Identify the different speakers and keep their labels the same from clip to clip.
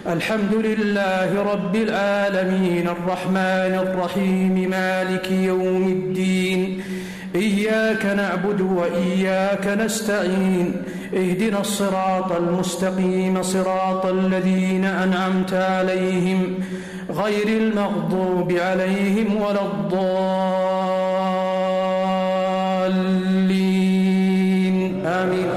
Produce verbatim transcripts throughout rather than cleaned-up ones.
Speaker 1: الحمد لله رب العالمين الرحمن الرحيم مالك يوم الدين إياك نعبد وإياك نستعين اهدنا الصراط المستقيم صراط الذين أنعمت عليهم غير المغضوب عليهم ولا الضالين آمين.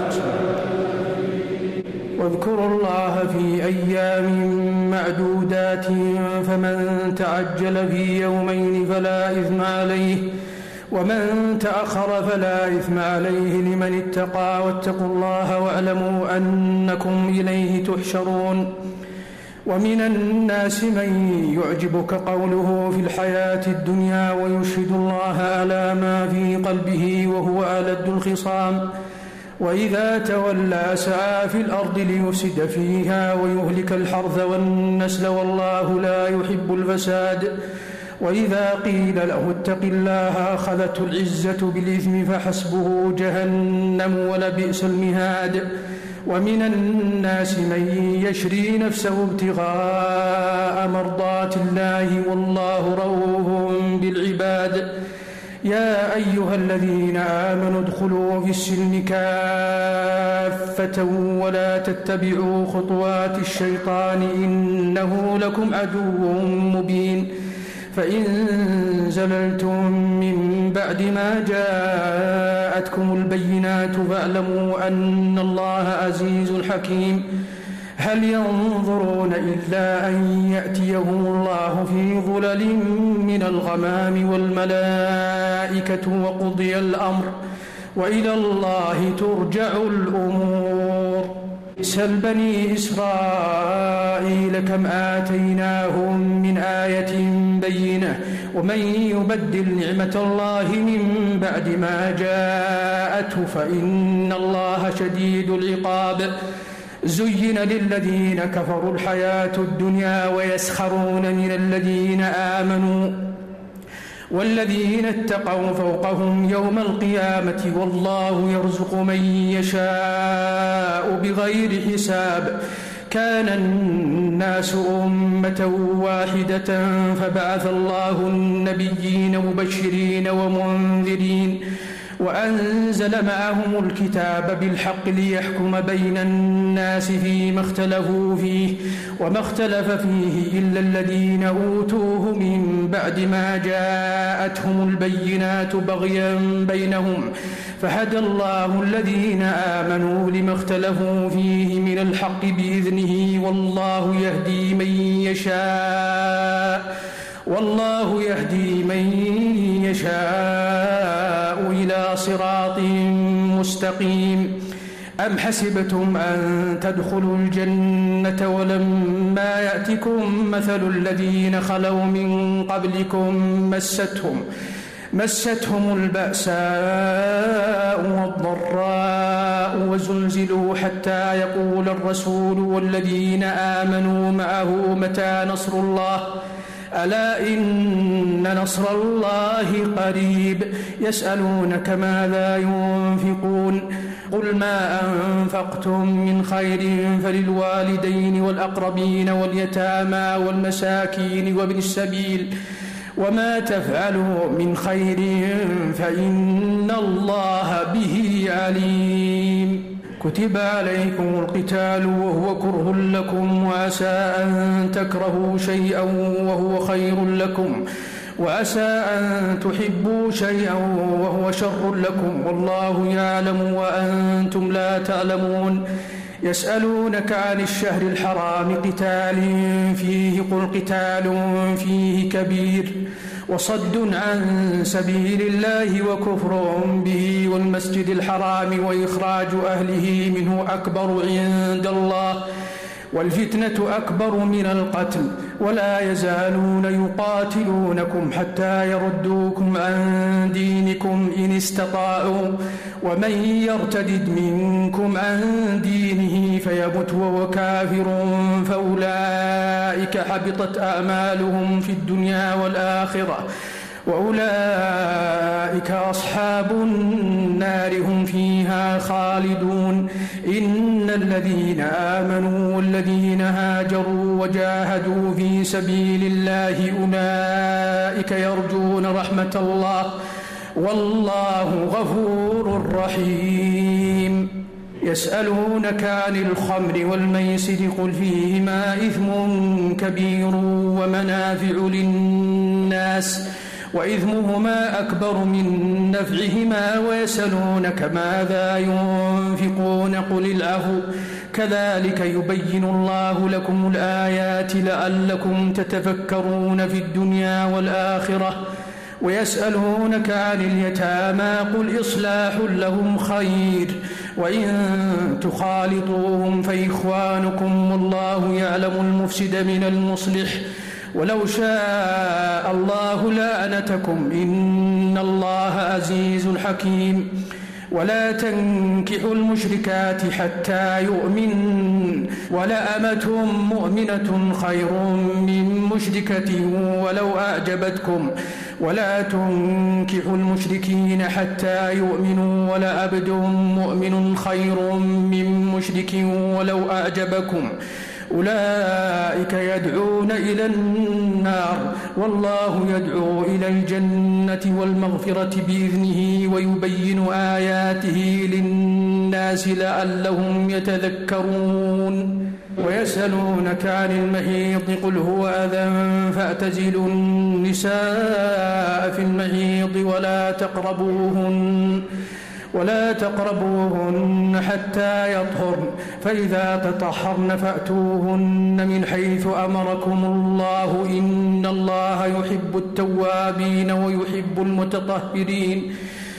Speaker 1: واذكروا الله في أيام معدودات فمن تعجل في يومين فلا إثم عليه ومن تأخر فلا إثم عليه لمن اتقى واتقوا الله واعلموا أنكم إليه تحشرون. ومن الناس من يعجبك قوله في الحياة الدنيا ويشهد الله على ما في قلبه وهو ألد الخصام وإذا تولى سعى في الأرض ليفسد فيها ويهلك الحرث والنسل والله لا يحب الفساد. وإذا قيل له اتق الله أخذته العزة بالإثم فحسبه جهنم ولبئس المهاد. ومن الناس من يشري نفسه ابتغاء مرضات الله والله رؤوف بالعباد. يا أيها الذين آمنوا ادخلوا في السلم كافة ولا تتبعوا خطوات الشيطان إنه لكم عدو مبين. فإن زللتم من بعد ما جاءتكم البينات فاعلموا أن الله عزيز حكيم. هل ينظرون إلا أن يأتيهم الله في ظلل من الغمام والملائكة وقضي الأمر وإلى الله ترجع الأمور. سل بني إسرائيل كم آتيناهم من آية بينة ومن يبدل نعمة الله من بعد ما جاءته فإن الله شديد العقاب. زين للذين كفروا الحياة الدنيا ويسخرون من الذين آمنوا والذين اتقوا فوقهم يوم القيامة والله يرزق من يشاء بغير حساب. كان الناس أمة واحدة فبعث الله النبيين مبشرين ومنذرين وأنزل معهم الكتاب بالحق ليحكم بين الناس فيما اختلفوا فيه وما اختلف فيه إلا الذين أوتوه من بعد ما جاءتهم البينات بغيا بينهم فهدى الله الذين آمنوا لما اختلفوا فيه من الحق بإذنه والله يهدي من يشاء والله يهدي من يشاء إلى صراط مستقيم. أم حسبتم أن تدخلوا الجنة ولما يأتكم مثل الذين خلوا من قبلكم مستهم مستهم البأساء والضراء وزلزلوا حتى يقول الرسول والذين آمنوا معه متى نصر الله ألا إن نصر الله قريب. يسألونك ماذا ينفقون قل ما أنفقتم من خير فللوالدين والأقربين واليتامى والمساكين وابن السبيل وما تفعلوا من خير فإن الله به عليم. كتب عليكم القتال وهو كره لكم وعسى أن تكرهوا شيئا وهو خير لكم وعسى أن تحبوا شيئا وهو شر لكم والله يعلم وأنتم لا تعلمون. يسألونك عن الشهر الحرام قتال فيه قل قتال فيه كبير وصد عن سبيل الله وكفر به والمسجد الحرام وإخراج أهله منه أكبر عند الله والفتنة أكبر من القتل ولا يزالون يقاتلونكم حتى يردوكم عن دينكم إن استطاعوا ومن يرتدد منكم عن دينه فيمت وهو كافر فأولئك حبطت أعمالهم في الدنيا والآخرة وأولئك أصحاب النار هم فيها خالدون. إن الذين آمنوا والذين هاجروا وجاهدوا في سبيل الله أولئك يرجون رحمة الله والله غفور رحيم. يسألونك عن الخمر والميسر قل فيهما إثم كبير ومنافع للناس وإثمهما أكبر من نفعهما ويسألونك ماذا ينفقون قل العفو كذلك يبين الله لكم الآيات لعلكم تتفكرون في الدنيا والآخرة. ويسألونك عن اليتامى قل إصلاح لهم خير وإن تخالطوهم فإخوانكم والله يعلم المفسد من المصلح ولو شاء الله لأعنتكم إن الله عزيز حكيم. ولا تنكحوا المشركات حتى يؤمن ولأمة مؤمنة خير من مشركة ولو أعجبتكم ولا تنكحوا المشركين حتى يؤمنوا ولعبد مؤمن خير من مشرك ولو أعجبكم أولئك يدعون إلى النار والله يدعو إلى الجنة والمغفرة بإذنه ويبين آياته للناس لعلهم يتذكرون. ويسألونك عن المحيض قل هو أذى فاعتزلوا النساء في المحيض ولا تقربوهن ولا تقربوهن حتى يطهرن فإذا تطهرن فأتوهن من حيث أمركم الله إن الله يحب التوابين ويحب المتطهرين.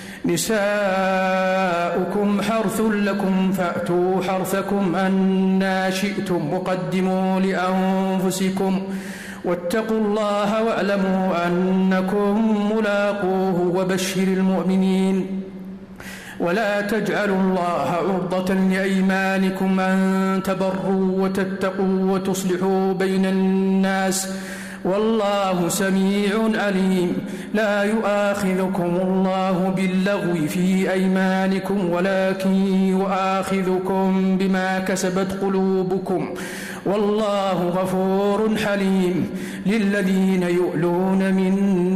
Speaker 1: نساؤكم حرث لكم فأتوا حرثكم أنا شئتم وقدموا لأنفسكم واتقوا الله واعلموا أنكم ملاقوه وبشر المؤمنين. ولا تجعلوا الله عرضة لأيمانكم أن تبروا وتتقوا وتصلحوا بين الناس والله سميع عليم. لا يؤاخذكم الله باللغو في أيمانكم ولكن يؤاخذكم بما كسبت قلوبكم والله غفور حليم. للذين يؤلون من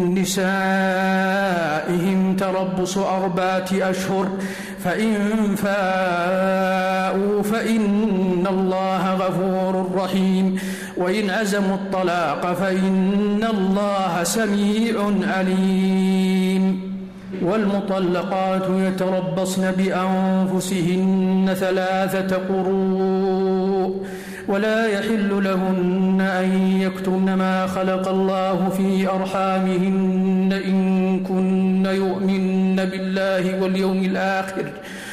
Speaker 1: نسائهم تربص أربعة أشهر فإن فاءوا فإن الله غفور رحيم. وإن عزموا الطلاق فإن الله سميع عليم. والمطلقات يتربصن بأنفسهن ثلاثة قروء ولا يحل لهن أن يكتمن ما خلق الله في أرحامهن إن كن يؤمن بالله واليوم الآخر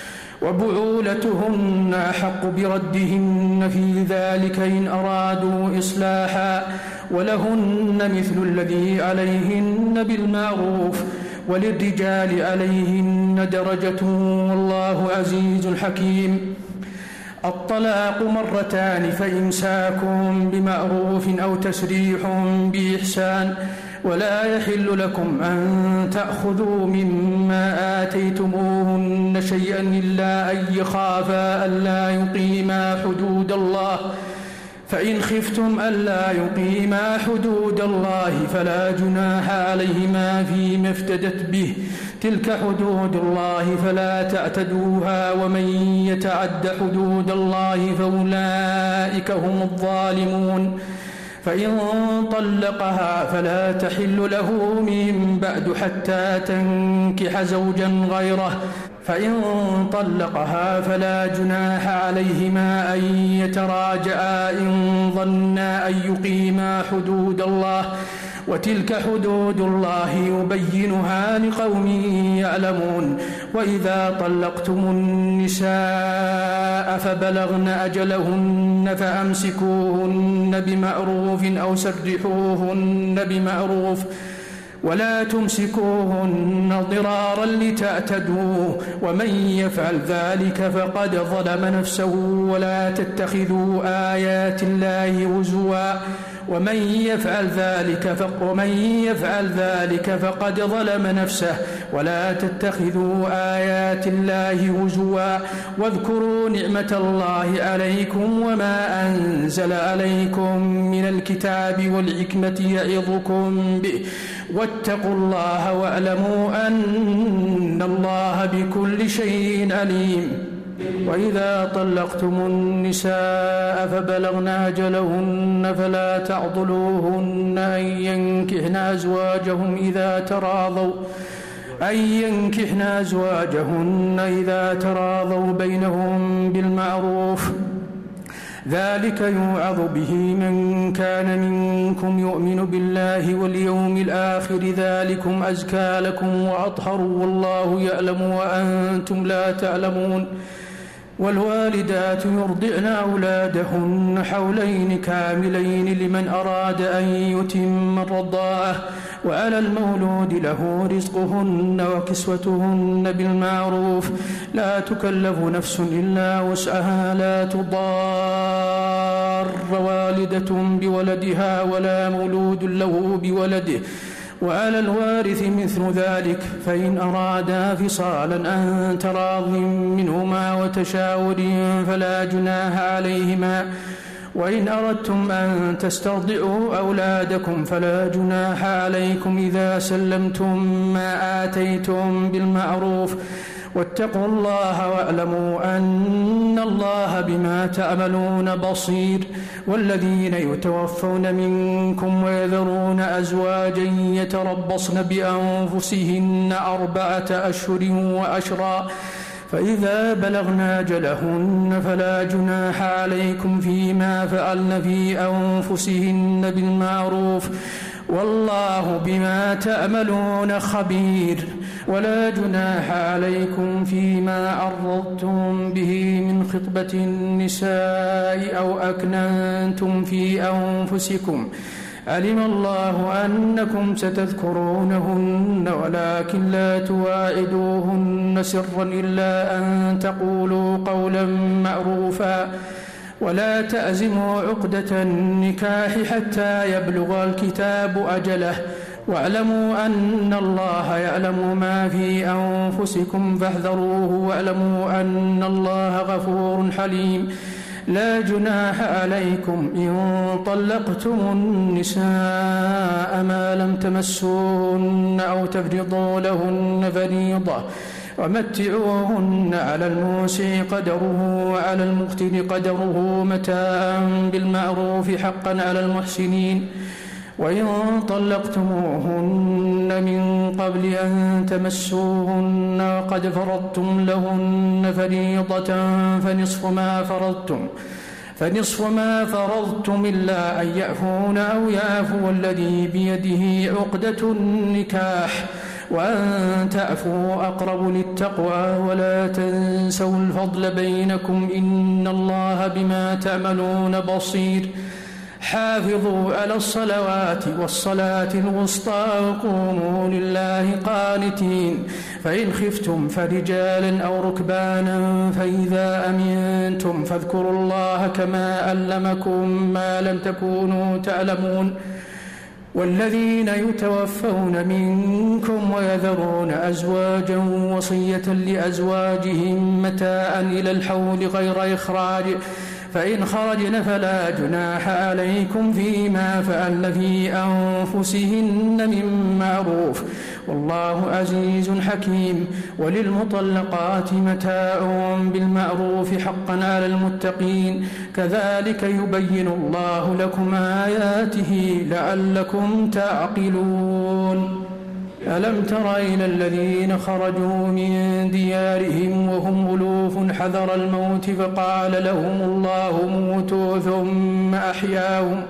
Speaker 1: وبعولتهن أحق بردهن في ذلك إن أرادوا إصلاحا ولهن مثل الذي عليهن بالمعروف وللرجال عليهن درجة والله عزيز حكيم. الطلاق مرتان فإمساك بمعروف أو تسريح بإحسان ولا يحل لكم أن تأخذوا مما آتيتموهن شيئا إلا أن يخافا ألا يقيما حدود الله فإن خفتم ألا يقيما حدود الله فلا جناح عليهما فيما افتدت به تلك حدود الله فلا تعتدوها ومن يتعد حدود الله فأولئك هم الظالمون. فإن طلقها فلا تحل له من بعد حتى تنكح زوجا غيره فإن طلقها فلا جناح عليهما أن يتراجعا إن ظنا أن يقيما حدود الله وتلك حدود الله يبينها لقوم يعلمون. وإذا طلقتم النساء فبلغن أجلهن فأمسكوهن بمعروف أو سرحوهن بمعروف ولا تمسكوهن ضرارا لتعتدوا ومن يفعل ذلك فقد ظلم نفسه. ولا تتخذوا آيات الله هزوا ومن يفعل ذلك ومن يفعل ذلك فقد ظلم نفسه. ولا تتخذوا آيات الله هزوا واذكروا نعمة الله عليكم وما أنزل عليكم من الكتاب والحكمة يعظكم به واتقوا الله واعلموا أن الله بكل شيء عليم. وإذا طلقتم النساء فبلغن أجلهن فلا تعضلوهن أن ينكحن أزواجهم إذا تراضوا أن ينكحن أزواجهن إذا تراضوا بينهم بالمعروف ذلك يوعظ به من كان منكم يؤمن بالله واليوم الآخر ذلكم أزكى لكم وأطهر والله يعلم وأنتم لا تعلمون. والوالدات يرضعن أولادهن حولين كاملين لمن أراد أن يتم الرضاعة وعلى المولود له رزقهن وكسوتهن بالمعروف لا تكلف نفس إلا وسعها لا تضار والدة بولدها ولا مولود له بولده وعلى الوارث مثل ذلك فإن أرادا فصالا أن تراض منهما وتشاور فلا جناح عليهما. وإن أردتم أن تسترضعوا أولادكم فلا جناح عليكم إذا سلمتم ما آتيتم بالمعروف واتقوا الله واعلموا أن الله بما تعملون بصير. والذين يتوفون منكم ويذرون أزواجا يتربصن بأنفسهن أربعة أشهر وعشرا فإذا بلغن أجلهن فلا جناح عليكم فيما فعلن في أنفسهن بالمعروف والله بما تعملون خبير. ولا جناح عليكم فيما عرضتم به من خطبة النساء أو أكننتم في أنفسكم علم الله أنكم ستذكرونهن ولكن لا تواعدوهن سرا إلا أن تقولوا قولا معروفا ولا تأزموا عقدة النكاح حتى يبلغ الكتاب أجله واعلموا أن الله يعلم ما في أنفسكم فاحذروه واعلموا أن الله غفور حليم. لا جناح عليكم إن طلقتم النساء ما لم تمسوهن أو تفرضوا لهن فريضة ومتعوهن على الموسع قدره وعلى المقتر قدره متاعا بالمعروف حقا على المحسنين. وإن طلقتموهن من قبل أن تمسوهن وقد فرضتم لهن فريضة فنصف ما فرضتم فنصف ما فرضتم إلا أن يعفون أو يعفو الذي بيده عقدة النكاح وأن تعفوا أقرب للتقوى ولا تنسوا الفضل بينكم إن الله بما تعملون بصير. حافظوا على الصلوات والصلاة الوسطى وقوموا لله قانتين. فإن خفتم فرجالا أو ركبانا فإذا أمنتم فاذكروا الله كما علمكم ما لم تكونوا تعلمون. والذين يتوفون منكم ويذرون أزواجا وصية لأزواجهم متاعا إلى الحول غير إخراج فإن خرجن فلا جناح عليكم فيما فعلن في أنفسهن من معروف والله عزيز حكيم. وللمطلقات متاع بالمعروف حقا على المتقين كذلك يبين الله لكم آياته لعلكم تعقلون. ألم تر إلى الذين خرجوا من ديارهم وهم ألوف حذر الموت فقال لهم الله موتوا ثم أحياهم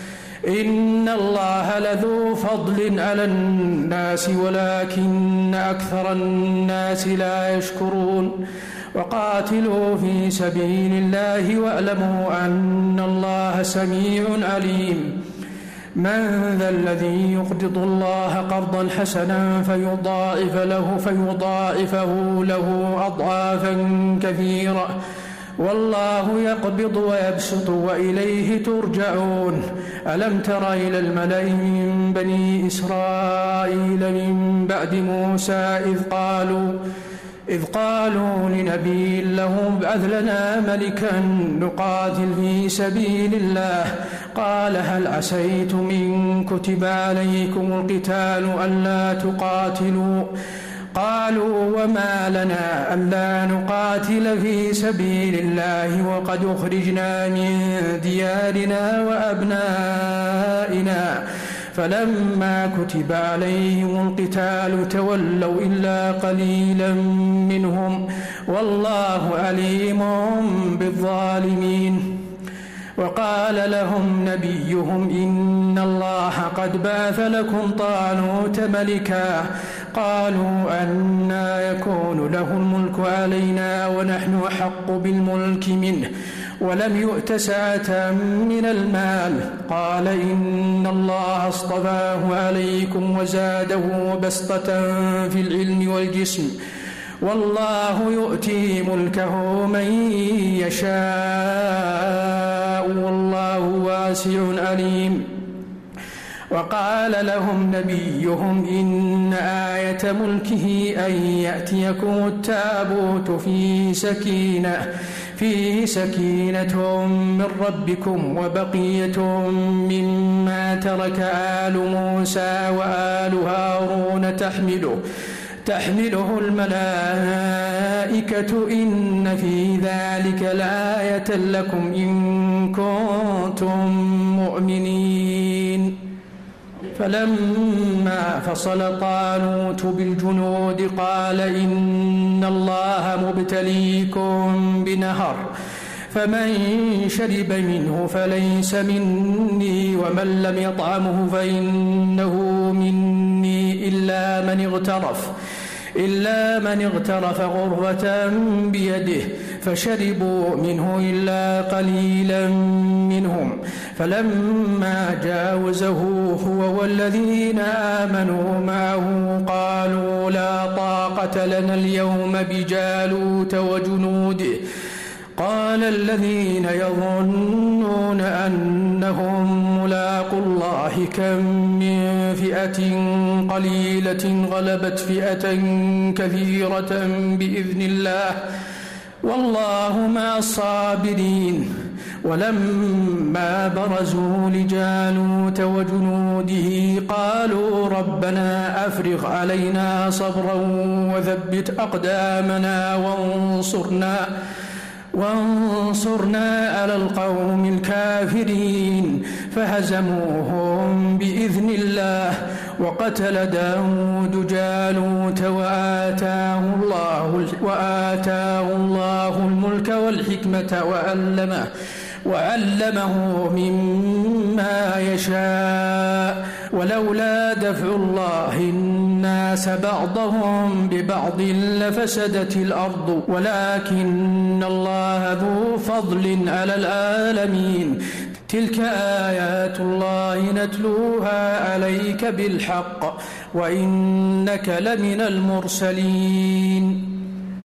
Speaker 1: إن الله لذو فضل على الناس ولكن أكثر الناس لا يشكرون. وقاتلوا في سبيل الله واعلموا أن الله سميع عليم. من ذا الذي يقرض الله قرضا حسنا فيضاعف له فيضاعفه له أضعافا كثيرة والله يقبض ويبسط وإليه ترجعون. ألم تر إلى الملأ من بني إسرائيل من بعد موسى إذ قالوا إذ قالوا لنبي له ابعث لنا ملكا نقاتل في سبيل الله قال هل عسيتم إن كتب عليكم القتال ألا تقاتلوا قالوا وما لنا ألا نقاتل في سبيل الله وقد أخرجنا من ديارنا وأبنائنا فلما كتب عليهم القتال تولوا إلا قليلا منهم والله عليم بالظالمين. وقال لهم نبيهم إن الله قد بعث لكم طالوت ملكا قالوا أنى يكون له الملك علينا ونحن أحق بالملك منه ولم يؤت سعة من المال قال إن الله اصطفاه عليكم وزاده بسطة في العلم والجسم والله يؤتي ملكه من يشاء والله واسع عليم. وقال لهم نبيهم إن آية ملكه أن يأتيكم التابوت في سكينة فيه سكينة من ربكم وبقية مما ترك آل موسى وآل هارون تحمله تحمله الملائكة إن في ذلك لآية لكم إن كنتم مؤمنين. فلما فصل طالوت بالجنود قال إن الله مبتليكم بنهر فمن شرب منه فليس مني ومن لم يطعمه فإنه مني إلا من اغترف إلا من اغترف غرفة بيده فشربوا منه إلا قليلا منهم فلما جاوزه هو والذين آمنوا معه قالوا لا طاقة لنا اليوم بجالوت وجنوده قال الذين يظنون أنهم ملاقو الله كم من فئة قليلة غلبت فئة كثيرة بإذن الله والله مع الصابرين. ولما برزوا لجالوت وجنوده قالوا ربنا أفرغ علينا صبرا وثبت أقدامنا وانصرنا وانصرنا على القوم الكافرين فهزموهم بإذن الله وقتل داود جالوت وآتاه الله, وآتاه الله الملك والحكمة وعلمه, وعلمه مما يشاء ولولا دفع الله الناس بعضهم ببعض لفسدت الأرض ولكن الله ذو فضل على العالمين. تلك آيات الله نتلوها عليك بالحق وإنك لمن المرسلين.